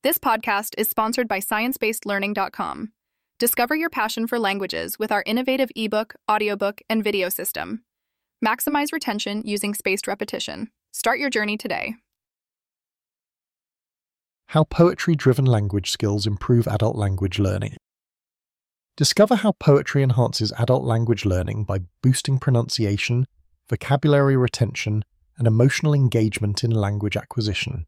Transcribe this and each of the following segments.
This podcast is sponsored by ScienceBasedLearning.com. Discover your passion for languages with our innovative ebook, audiobook, and video system. Maximize retention using spaced repetition. Start your journey today. How poetry-driven language skills improve adult language learning. Discover how poetry enhances adult language learning by boosting pronunciation, vocabulary retention, and emotional engagement in language acquisition.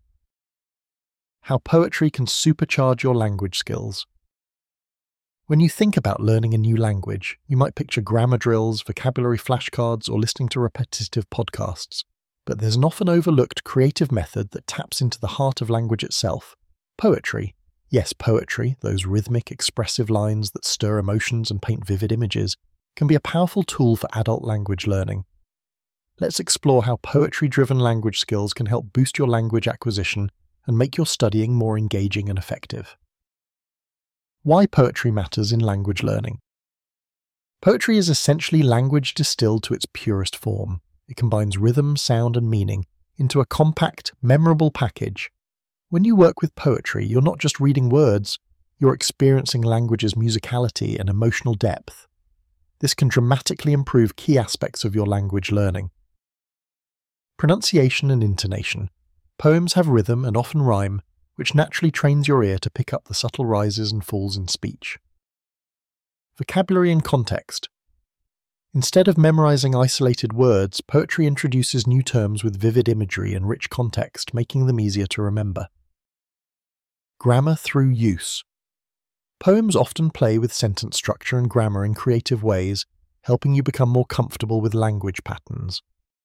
How poetry can supercharge your language skills. When you think about learning a new language, you might picture grammar drills, vocabulary flashcards, or listening to repetitive podcasts. But there's an often overlooked creative method that taps into the heart of language itself: poetry. Yes, poetry, those rhythmic, expressive lines that stir emotions and paint vivid images, can be a powerful tool for adult language learning. Let's explore how poetry-driven language skills can help boost your language acquisition and make your studying more engaging and effective. Why poetry matters in language learning. Poetry is essentially language distilled to its purest form. It combines rhythm, sound, and meaning into a compact, memorable package. When you work with poetry, you're not just reading words, you're experiencing language's musicality and emotional depth. This can dramatically improve key aspects of your language learning. Pronunciation and intonation. Poems have rhythm and often rhyme, which naturally trains your ear to pick up the subtle rises and falls in speech. Vocabulary and context. Instead of memorizing isolated words, poetry introduces new terms with vivid imagery and rich context, making them easier to remember. Grammar through use. Poems often play with sentence structure and grammar in creative ways, helping you become more comfortable with language patterns.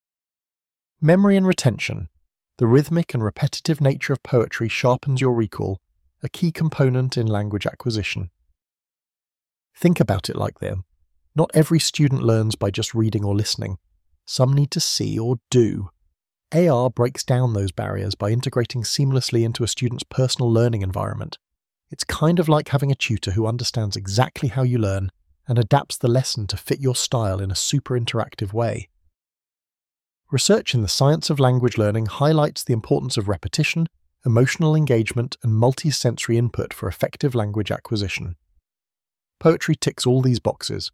Memory and retention. The rhythmic and repetitive nature of poetry sharpens your recall, a key component in language acquisition. Think about it like this. Not every student learns by just reading or listening. Some need to see or do. AR breaks down those barriers by integrating seamlessly into a student's personal learning environment. It's kind of like having a tutor who understands exactly how you learn and adapts the lesson to fit your style in a super interactive way. Research in the science of language learning highlights the importance of repetition, emotional engagement, and multi-sensory input for effective language acquisition. Poetry ticks all these boxes.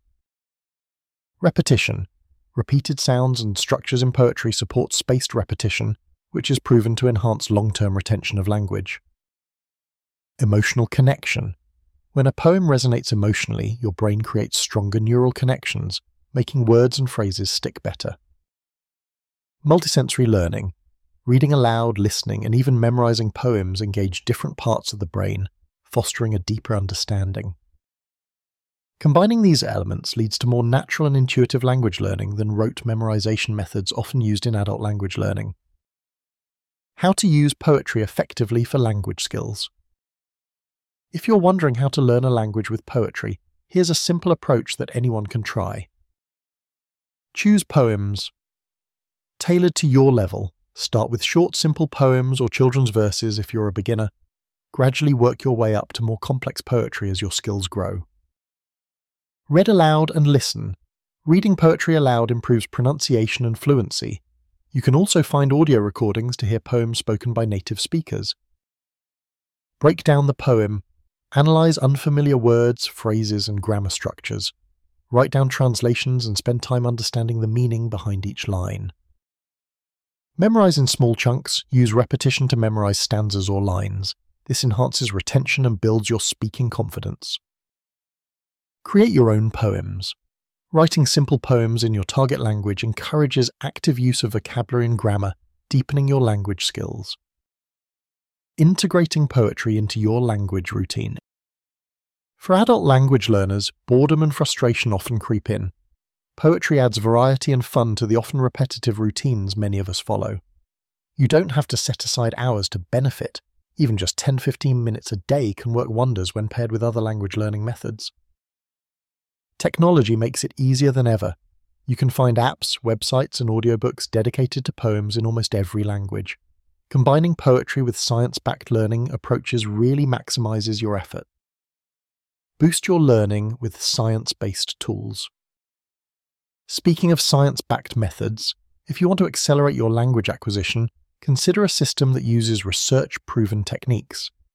Repetition. Repeated sounds and structures in poetry support spaced repetition, which is proven to enhance long-term retention of language. Emotional connection. When a poem resonates emotionally, your brain creates stronger neural connections, making words and phrases stick better. Multisensory learning. Reading aloud, listening, and even memorizing poems engage different parts of the brain, fostering a deeper understanding. Combining these elements leads to more natural and intuitive language learning than rote memorization methods often used in adult language learning. How to use poetry effectively for language skills. If you're wondering how to learn a language with poetry, here's a simple approach that anyone can try. Choose poems tailored to your level. Start with short, simple poems or children's verses if you're a beginner. Gradually work your way up to more complex poetry as your skills grow. Read aloud and listen. Reading poetry aloud improves pronunciation and fluency. You can also find audio recordings to hear poems spoken by native speakers. Break down the poem. Analyze unfamiliar words, phrases, and grammar structures. Write down translations and spend time understanding the meaning behind each line. Memorize in small chunks. Use repetition to memorize stanzas or lines. This enhances retention and builds your speaking confidence. Create your own poems. Writing simple poems in your target language encourages active use of vocabulary and grammar, deepening your language skills. Integrating poetry into your language routine. For adult language learners, boredom and frustration often creep in. Poetry adds variety and fun to the often repetitive routines many of us follow. You don't have to set aside hours to benefit. Even just 10-15 minutes a day can work wonders when paired with other language learning methods. Technology makes it easier than ever. You can find apps, websites, and audiobooks dedicated to poems in almost every language. Combining poetry with science-backed learning approaches really maximizes your effort. Boost your learning with science-based tools. Speaking of science-backed methods, if you want to accelerate your language acquisition, consider a system that uses research-proven techniques.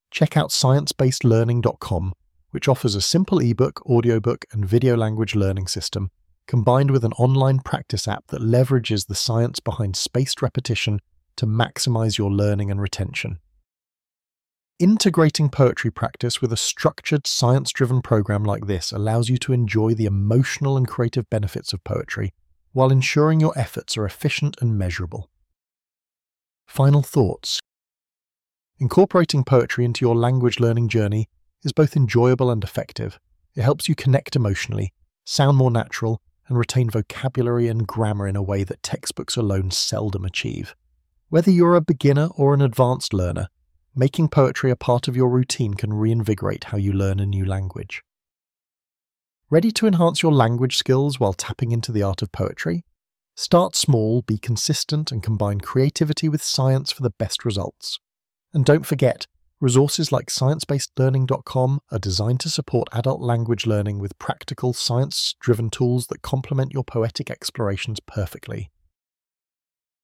check out sciencebasedlearning.com, which offers a simple ebook, audiobook, and video language learning system combined with an online practice app that leverages the science behind spaced repetition to maximize your learning and retention. Integrating poetry practice with a structured, science-driven program like this allows you to enjoy the emotional and creative benefits of poetry while ensuring your efforts are efficient and measurable. Final thoughts. Incorporating poetry into your language learning journey is both enjoyable and effective. It helps you connect emotionally, sound more natural, and retain vocabulary and grammar in a way that textbooks alone seldom achieve. Whether you're a beginner or an advanced learner, making poetry a part of your routine can reinvigorate how you learn a new language. Ready to enhance your language skills while tapping into the art of poetry? Start small, be consistent, and combine creativity with science for the best results. And don't forget, resources like sciencebasedlearning.com are designed to support adult language learning with practical, science-driven tools that complement your poetic explorations perfectly.